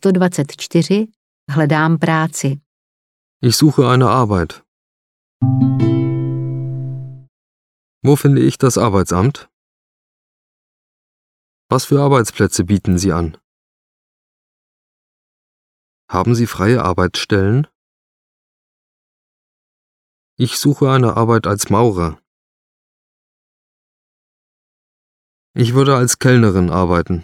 124. Hledám práci. Ich suche eine Arbeit. Wo finde ich das Arbeitsamt? Was für Arbeitsplätze bieten Sie an? Haben Sie freie Arbeitsstellen? Ich suche eine Arbeit als Maurer. Ich würde als Kellnerin arbeiten.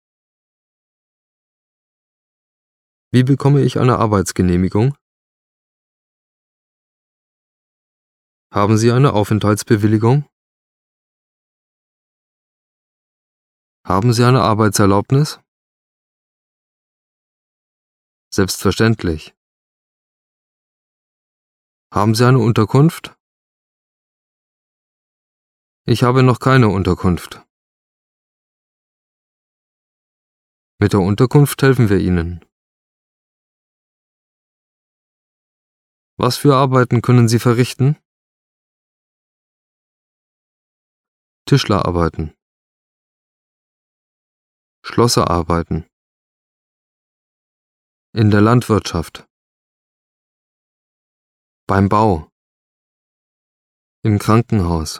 Wie bekomme ich eine Arbeitsgenehmigung? Haben Sie eine Aufenthaltsbewilligung? Haben Sie eine Arbeitserlaubnis? Selbstverständlich. Haben Sie eine Unterkunft? Ich habe noch keine Unterkunft. Mit der Unterkunft helfen wir Ihnen. Was für Arbeiten können Sie verrichten? Tischlerarbeiten. Schlosserarbeiten. In der Landwirtschaft. Beim Bau. Im Krankenhaus.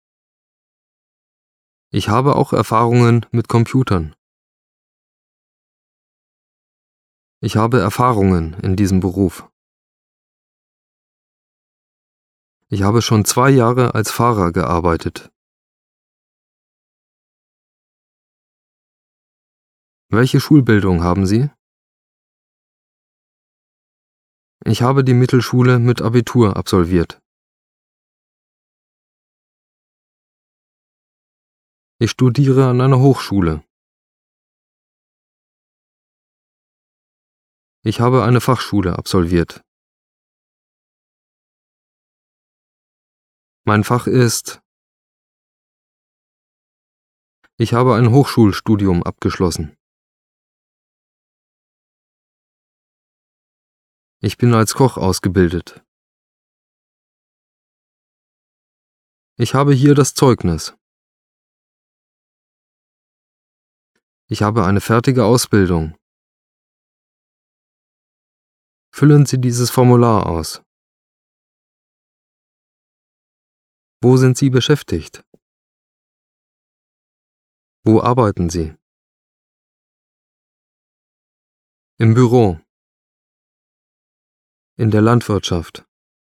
Ich habe auch Erfahrungen mit Computern. Ich habe Erfahrungen in diesem Beruf. Ich habe schon 2 Jahre als Fahrer gearbeitet. Welche Schulbildung haben Sie? Ich habe die Mittelschule mit Abitur absolviert. Ich studiere an einer Hochschule. Ich habe eine Fachschule absolviert. Mein Fach ist: Ich habe ein Hochschulstudium abgeschlossen. Ich bin als Koch ausgebildet. Ich habe hier das Zeugnis. Ich habe eine fertige Ausbildung. Füllen Sie dieses Formular aus. Wo sind Sie beschäftigt? Wo arbeiten Sie? Im Büro. In der Landwirtschaft.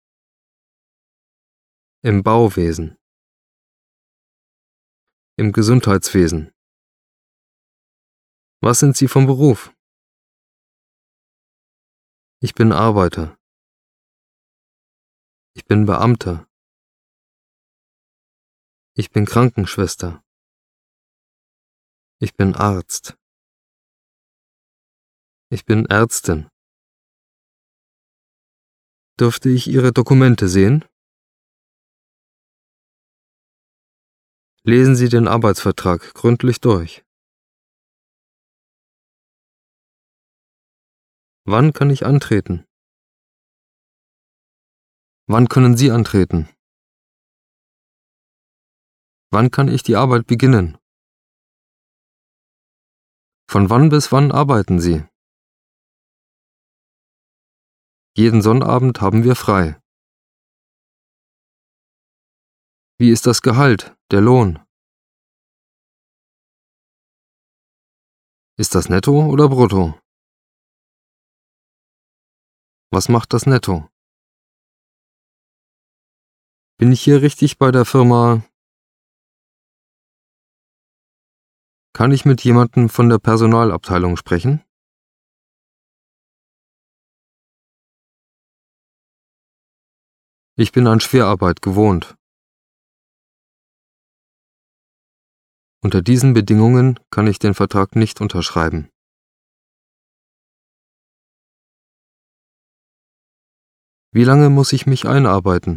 Im Bauwesen. Im Gesundheitswesen. Was sind Sie vom Beruf? Ich bin Arbeiter. Ich bin Beamter. Ich bin Krankenschwester. Ich bin Arzt. Ich bin Ärztin. Dürfte ich Ihre Dokumente sehen? Lesen Sie den Arbeitsvertrag gründlich durch. Wann kann ich antreten? Wann können Sie antreten? Wann kann ich die Arbeit beginnen? Von wann bis wann arbeiten Sie? Jeden Sonnabend haben wir frei. Wie ist das Gehalt, der Lohn? Ist das netto oder brutto? Was macht das netto? Bin ich hier richtig bei der Firma? Kann ich mit jemandem von der Personalabteilung sprechen? Ich bin an Schwerarbeit gewohnt. Unter diesen Bedingungen kann ich den Vertrag nicht unterschreiben. Wie lange muss ich mich einarbeiten?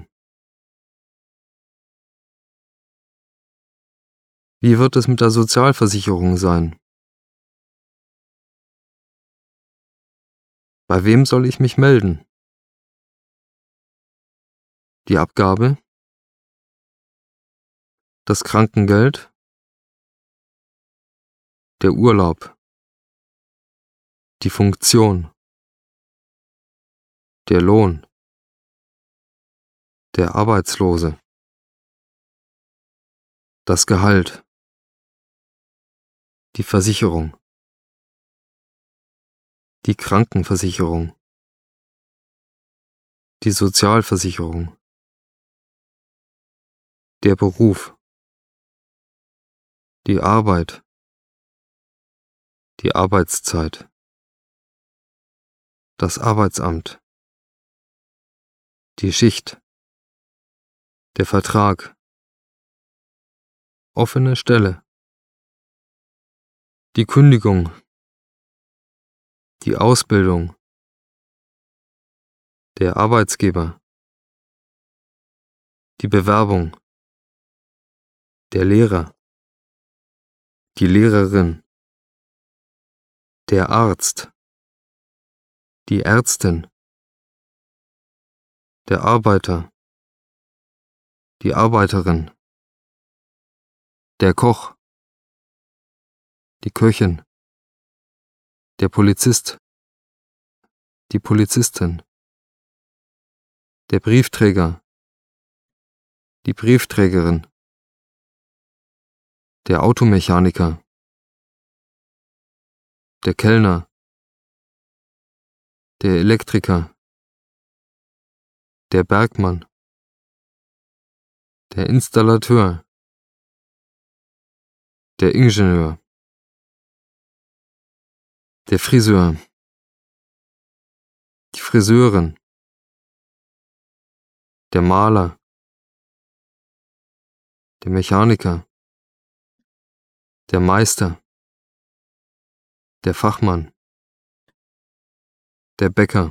Wie wird es mit der Sozialversicherung sein? Bei wem soll ich mich melden? Die Abgabe? Das Krankengeld? Der Urlaub? die Funktion, der Lohn, der Arbeitslose, das Gehalt, die Versicherung, die Krankenversicherung, die Sozialversicherung, der Beruf, die Arbeit, die Arbeitszeit, das Arbeitsamt, die Schicht, der Vertrag, offene Stelle, die Kündigung, die Ausbildung, der Arbeitsgeber, die Bewerbung, der Lehrer, die Lehrerin, der Arzt, die Ärztin, der Arbeiter, die Arbeiterin, der Koch, die Köchin, der Polizist, die Polizistin, der Briefträger, die Briefträgerin, der Automechaniker, der Kellner, der Elektriker, der Bergmann, der Installateur, der Ingenieur, der Friseur, die Friseurin, der Maler, der Mechaniker, der Meister, der Fachmann, der Bäcker,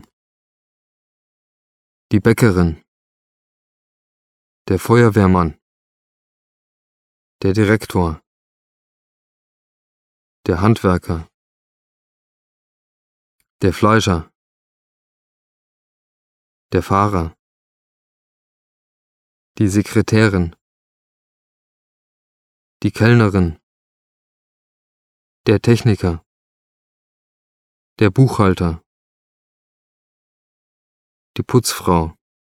die Bäckerin, der Feuerwehrmann, der Direktor, der Handwerker, der Fleischer, der Fahrer, die Sekretärin, die Kellnerin, der Techniker, der Buchhalter, die Putzfrau,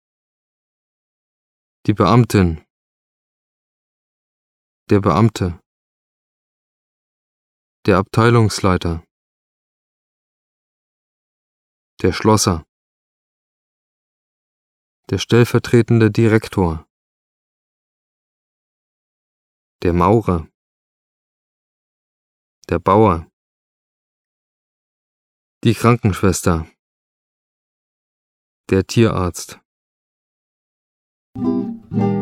die Beamtin, der Beamte, der Abteilungsleiter, der Schlosser, der stellvertretende Direktor, der Maurer, der Bauer, die Krankenschwester, der Tierarzt.